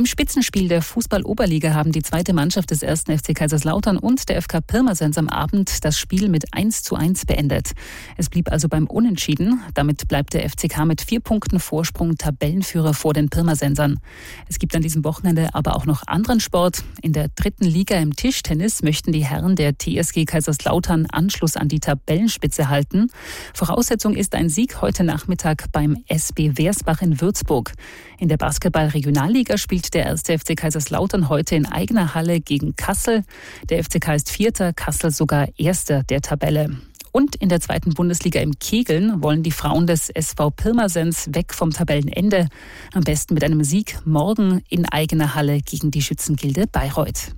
Spitzenspiel der Fußball-Oberliga haben die zweite Mannschaft des 1. FC Kaiserslautern und der FK Pirmasens am Abend das Spiel mit 1:1 beendet. Es blieb also beim Unentschieden. Damit bleibt der FCK mit 4 Punkten Vorsprung Tabellenführer vor den Pirmasensern. Es gibt an diesem Wochenende aber auch noch anderen Sport. In der 3. Liga im Tischtennis möchten die Herren der TSG Kaiserslautern Anschluss an die Tabellenspitze halten. Voraussetzung ist ein Sieg heute Nachmittag beim SB Wersbach in Würzburg. In der Basketball-Regionalliga spielt der 1. FC Kaiserslautern heute in eigener Halle gegen Kassel. Der FCK ist Vierter, Kassel sogar Erster der Tabelle. Und in der 2. Bundesliga im Kegeln wollen die Frauen des SV Pirmasens weg vom Tabellenende. Am besten mit einem Sieg morgen in eigener Halle gegen die Schützengilde Bayreuth.